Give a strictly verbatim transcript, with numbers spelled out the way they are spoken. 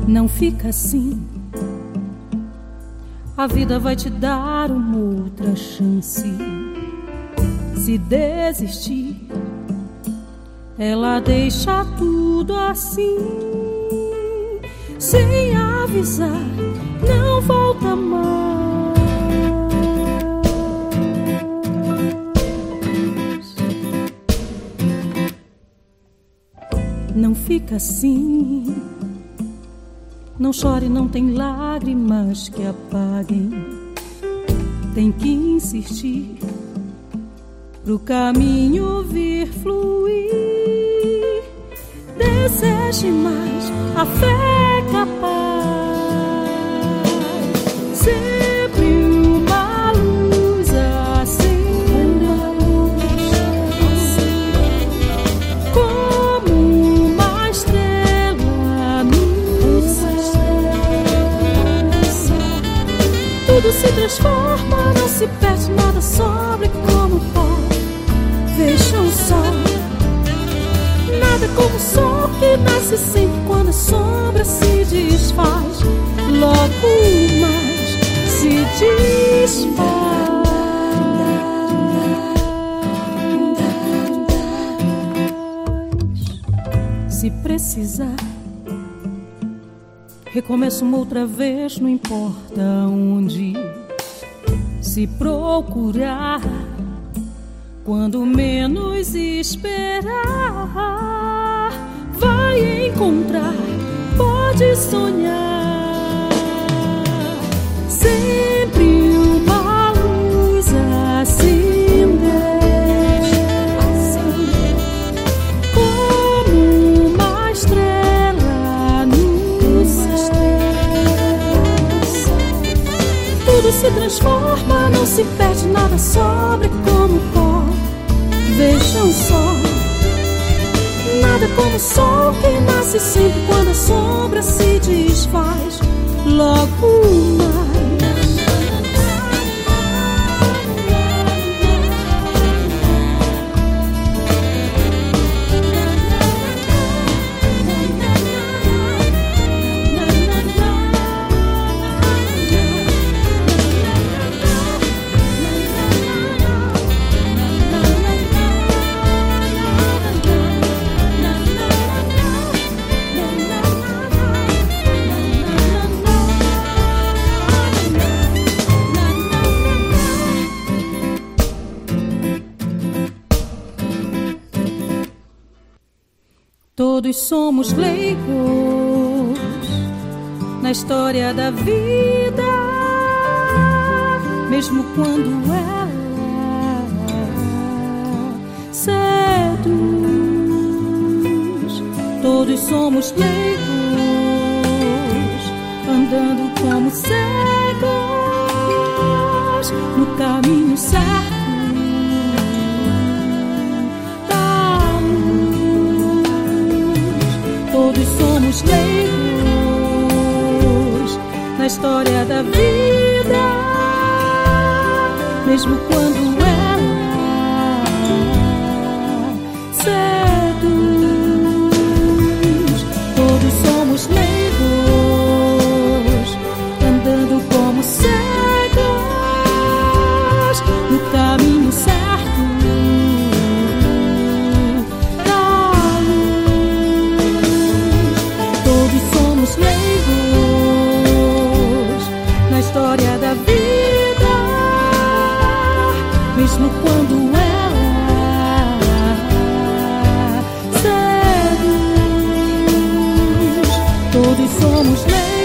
Não fica assim. A vida vai te dar uma outra chance. Se desistir, ela deixa tudo assim, sem avisar, não volta mais. Não fica assim. Não chore, não tem lágrimas que apaguem. Tem que insistir pro caminho vir fluir. Deseje mais, a fé é capaz. Sempre uma luz acende, como uma estrela no céu. Tudo se transforma, não se perde, nada sobre como pó. Vejam só, nada como o sol que nasce sempre quando a sombra se desfaz. Logo mais se desfaz. Se precisar, recomeça uma outra vez, não importa onde. Se procurar, quando menos esperar, vai encontrar, pode sonhar. Sempre uma luz acender, como uma estrela no céu. Tudo se transforma, não se perde, nada sobre como pó. Vejam só, nada como o sol que nasce sempre quando a sombra se desfaz. Logo mais. Todos somos leigos na história da vida, mesmo quando ela seduz. Todos somos leigos, andando como cegos no caminho certo. Todos somos leigos na história da vida, mesmo quando ela seduz. Todos somos leigos, andando como cegos no caminho certo. Leigos na história da vida, mesmo quando ela seduz. Todos somos leigos.